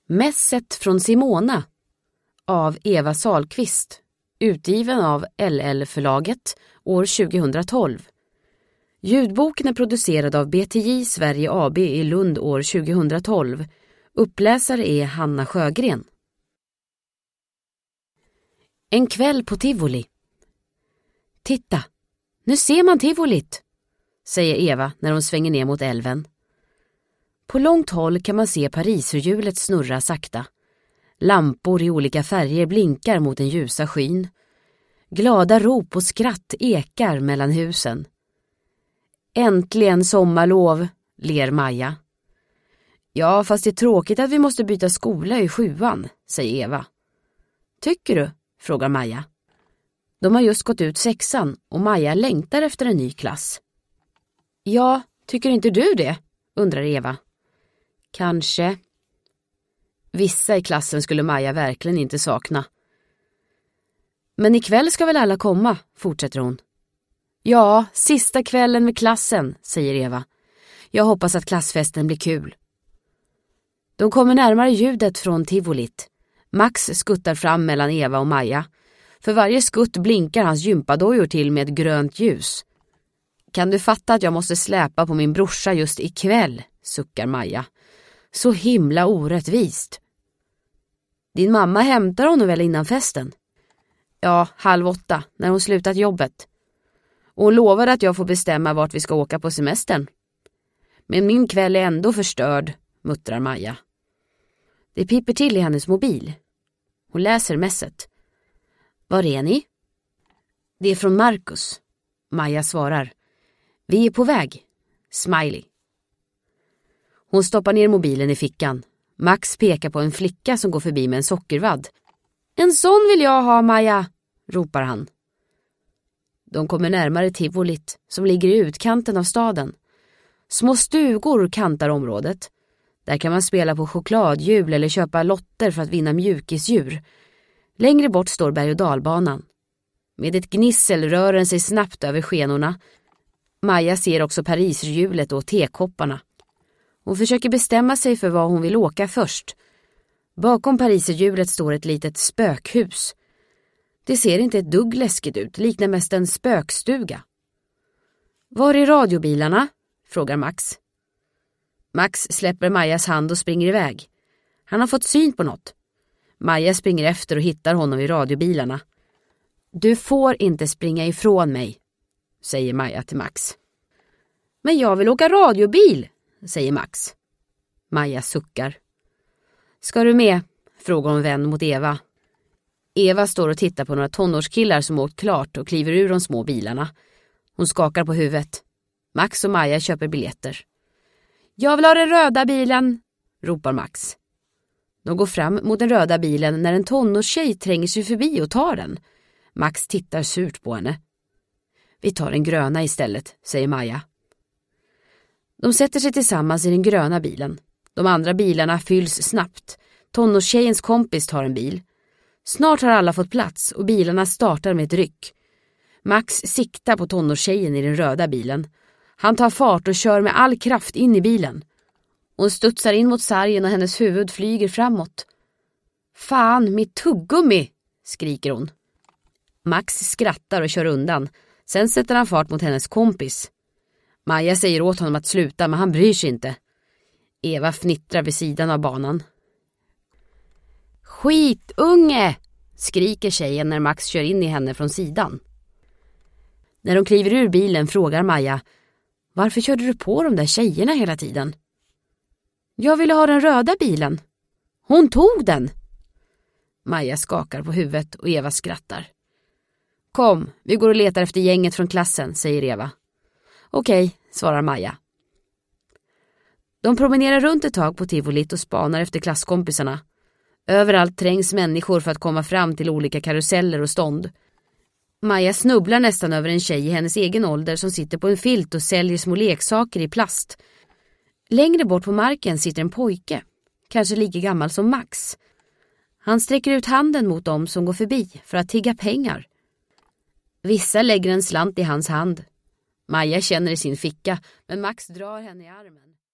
Mässet från Simona av Eva Sahlqvist, utgiven av LL-förlaget år 2012. Ljudboken är producerad av BTJ Sverige AB i Lund år 2012. Uppläsare är Hanna Sjögren. En kväll på Tivoli. Titta, nu ser man Tivolit, säger Eva när hon svänger ner mot älven. På långt håll kan man se pariserhjulet snurra sakta. Lampor i olika färger blinkar mot den ljusa skyn. Glada rop och skratt ekar mellan husen. Äntligen sommarlov, ler Maja. Ja, fast det är tråkigt att vi måste byta skola i 7:an, säger Eva. Tycker du? Frågar Maja. De har just gått ut 6:an och Maja längtar efter en ny klass. Ja, tycker inte du det? Undrar Eva. Kanske. Vissa i klassen skulle Maja verkligen inte sakna. Men ikväll ska väl alla komma, fortsätter hon. Ja, sista kvällen med klassen, säger Eva. Jag hoppas att klassfesten blir kul. De kommer närmare ljudet från Tivolit. Max skuttar fram mellan Eva och Maja. För varje skutt blinkar hans gympadojor till med grönt ljus. Kan du fatta att jag måste släpa på min brorsa just ikväll, suckar Maja. Så himla orättvist. Din mamma hämtar honom väl innan festen? Ja, 7:30, när hon slutat jobbet. Och hon lovar att jag får bestämma vart vi ska åka på semestern. Men min kväll är ändå förstörd, muttrar Maja. Det piper till i hennes mobil. Hon läser mässet. Var är ni? Det är från Marcus. Maja svarar. Vi är på väg. Smiley. Hon stoppar ner mobilen i fickan. Max pekar på en flicka som går förbi med en sockervadd. En sån vill jag ha, Maja, ropar han. De kommer närmare Tivolit som ligger i utkanten av staden. Små stugor kantar området. Där kan man spela på chokladhjul eller köpa lotter för att vinna mjukisdjur. Längre bort står berg- och dalbanan. Med ett gnissel rör den sig snabbt över skenorna. Maja ser också pariserhjulet och tekopparna. Hon försöker bestämma sig för vad hon vill åka först. Bakom pariserhjulet står ett litet spökhus. Det ser inte ett dugg läskigt ut, liknar mest en spökstuga. Var är radiobilarna? Frågar Max. Max släpper Majas hand och springer iväg. Han har fått syn på något. Maja springer efter och hittar honom i radiobilarna. Du får inte springa ifrån mig, säger Maja till Max. Men jag vill åka radiobil, säger Max. Maja suckar. Ska du med? Frågar hon vän mot Eva. Eva står och tittar på några tonårskillar som åkt klart och kliver ur de små bilarna. Hon skakar på huvudet. Max och Maja köper biljetter. Jag vill ha den röda bilen, ropar Max. De går fram mot den röda bilen när en tonårstjej tränger sig förbi och tar den. Max tittar surt på henne. Vi tar den gröna istället, säger Maja. De sätter sig tillsammans i den gröna bilen. De andra bilarna fylls snabbt. Tonårstjejens kompis tar en bil. Snart har alla fått plats och bilarna startar med ett ryck. Max siktar på tonårstjejen i den röda bilen. Han tar fart och kör med all kraft in i bilen. Hon studsar in mot sargen och hennes huvud flyger framåt. Fan, mitt tuggummi, skriker hon. Max skrattar och kör undan. Sen sätter han fart mot hennes kompis. Maja säger åt honom att sluta, men han bryr sig inte. Eva fnittrar vid sidan av banan. Skitunge, skriker tjejen när Max kör in i henne från sidan. När de kliver ur bilen frågar Maja, varför körde du på de där tjejerna hela tiden? Jag ville ha den röda bilen. Hon tog den. Maja skakar på huvudet och Eva skrattar. Kom, vi går och letar efter gänget från klassen, säger Eva. Okej, svarar Maja. De promenerar runt ett tag på Tivolit och spanar efter klasskompisarna. Överallt trängs människor för att komma fram till olika karuseller och stånd. Maja snubblar nästan över en tjej i hennes egen ålder som sitter på en filt och säljer små leksaker i plast. Längre bort på marken sitter en pojke, kanske lika gammal som Max. Han sträcker ut handen mot dem som går förbi för att tigga pengar. Vissa lägger en slant i hans hand. Maja känner i sin ficka, men Max drar henne i armen.